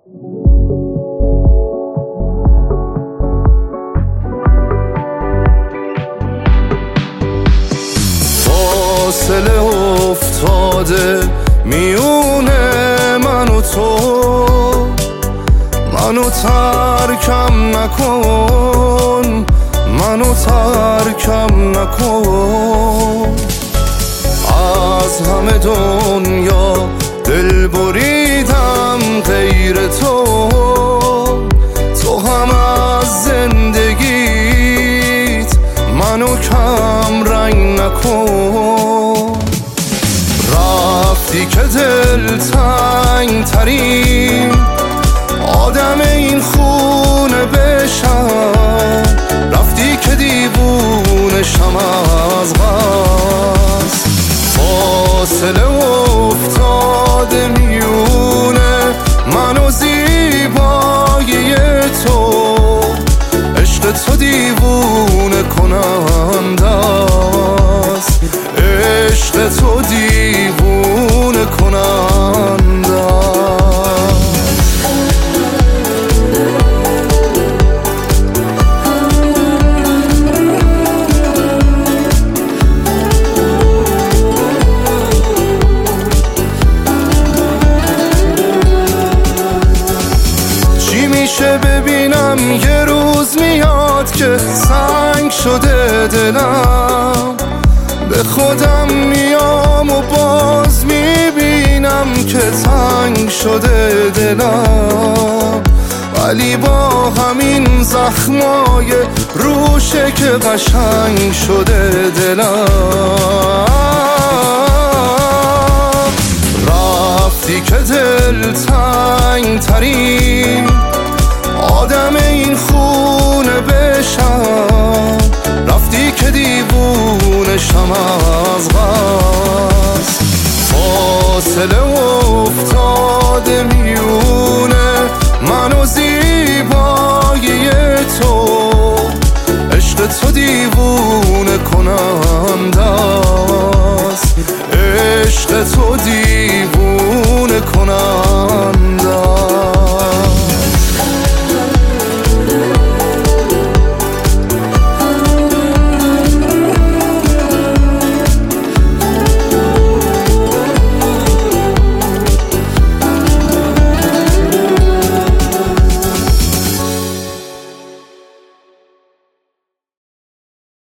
فاصله افتاده میونه من و تو، منو ترکم نکن، منو ترکم نکن. از همه دنیا دل بریدم غیر تو، تو هم از زندگیت منو کم رنگ نکن. رفتی که دل تنگ ترین آدم این خونه بشم، رفتی که دیوونه شم از غصب. فاصله افتاده میونه من و زیبایی تو، عشق تو دیوونه کننده است، عشق تو دیوونه کننده است. ببینم یه روز میاد که سنگ شده دلم، به خودم میام و باز میبینم که تنگ شده دلم، ولی با همین زخمای روشه که قشنگ شده دلم. رفتی که دل تنگ ترین آدم این خونه بشم، رفتی که دیوونه شم از غصب. فاصله افتاده میونه من و زیبایی تو، عشق تو دیوونه کنم